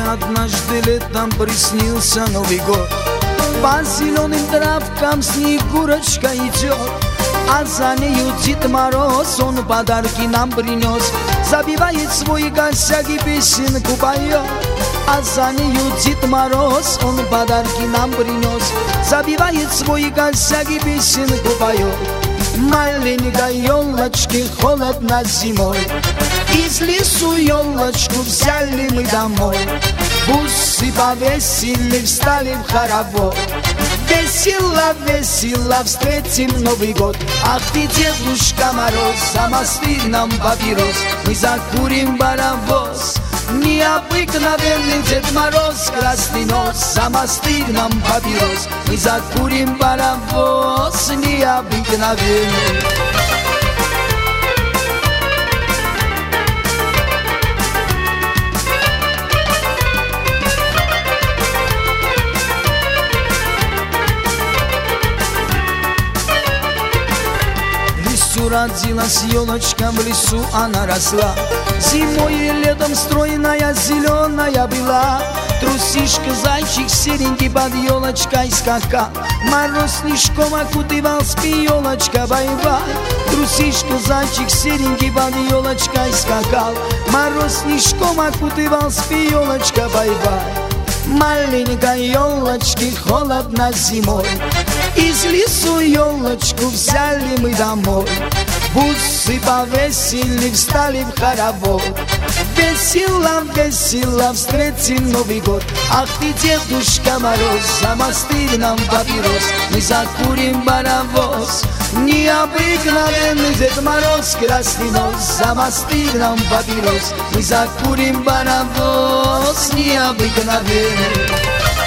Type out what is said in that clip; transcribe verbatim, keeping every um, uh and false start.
однажды летом приснился Новый год. По зеленым травкам Снегурочка идет, а за нею Дед Мороз, он подарки нам принес. Забивает свой косяк и песенку поет, а за нею Дед Мороз, он подарки нам принес. Забивает свой косяк и песенку поет. Маленькой елочке холодно зимой, из лесу елочку взяли мы домой. Бусы повесили, встали в хоровод. Весело, весело встретим Новый год. Ах ты, Дедушка Мороз, замостырь нам папирос, мы закурим паровоз. Необыкновенный Дед Мороз, красный нос, замостырь нам папирос, мы закурим паровоз необыкновенный. Родилась елочка, в лесу она росла. Зимой и летом стройная, зеленая была. Трусишка, зайчик серенький под елочкой скакал. Мороз снежком окутывал, спи, елочка, бай-бай. Трусишка, зайчик серенький под елочкой скакал. Мороз снежком окутывал, спи, елочка, бай-бай. Маленькой елочке холодно зимой, из лесу елочку взяли мы домой. Бусы повесили, встали в хоровод. Весело, весело встретим Новый год. Ах ты, Дедушка Мороз, замостырь нам папирос, мы закурим паровоз. Необыкновенный Дед Мороз, красный нос, замостырь нам папирос, мы закурим паровоз необыкновенный.